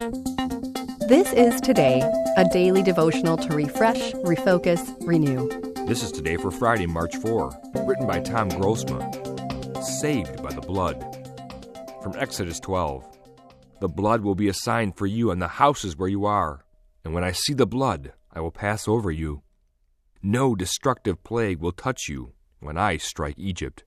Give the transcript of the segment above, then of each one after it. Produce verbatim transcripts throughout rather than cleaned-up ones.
This is Today, a daily devotional to refresh, refocus, renew. This is Today for Friday, March fourth, written by Tom Grossma. Saved by the blood. From Exodus twelve. The blood will be a sign for you on the houses where you are, and when I see the blood, I will pass over you. No destructive plague will touch you when I strike Egypt.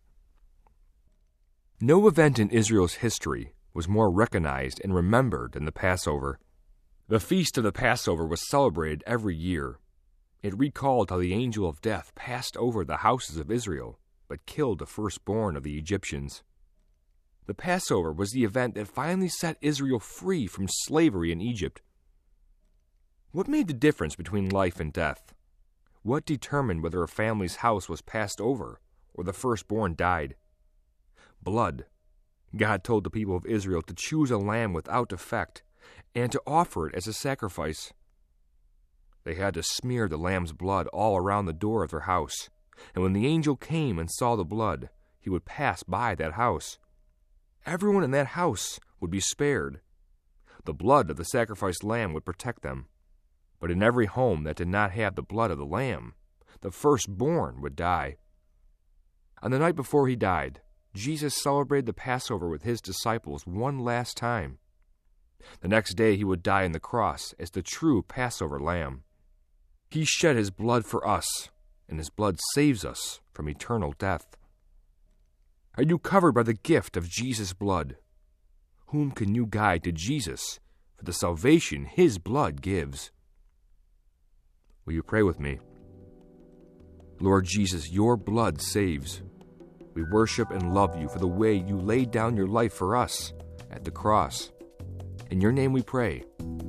No event in Israel's history was more recognized and remembered than the Passover. The feast of the Passover was celebrated every year. It recalled how the angel of death passed over the houses of Israel, but killed the firstborn of the Egyptians. The Passover was the event that finally set Israel free from slavery in Egypt. What made the difference between life and death? What determined whether a family's house was passed over or the firstborn died? Blood. God told the people of Israel to choose a lamb without defect and to offer it as a sacrifice. They had to smear the lamb's blood all around the door of their house, and when the angel came and saw the blood, he would pass by that house. Everyone in that house would be spared. The blood of the sacrificed lamb would protect them. But in every home that did not have the blood of the lamb, the firstborn would die. On the night before he died, Jesus celebrated the Passover with his disciples one last time. The next day he would die on the cross as the true Passover lamb. He shed his blood for us, and his blood saves us from eternal death. Are you covered by the gift of Jesus' blood? Whom can you guide to Jesus for the salvation his blood gives? Will you pray with me? Lord Jesus, your blood saves. We worship and love you for the way you laid down your life for us at the cross. In your name we pray.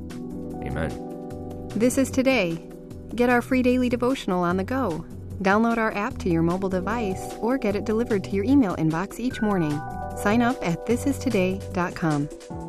Amen. This is Today. Get our free daily devotional on the go. Download our app to your mobile device or get it delivered to your email inbox each morning. Sign up at this is today dot com.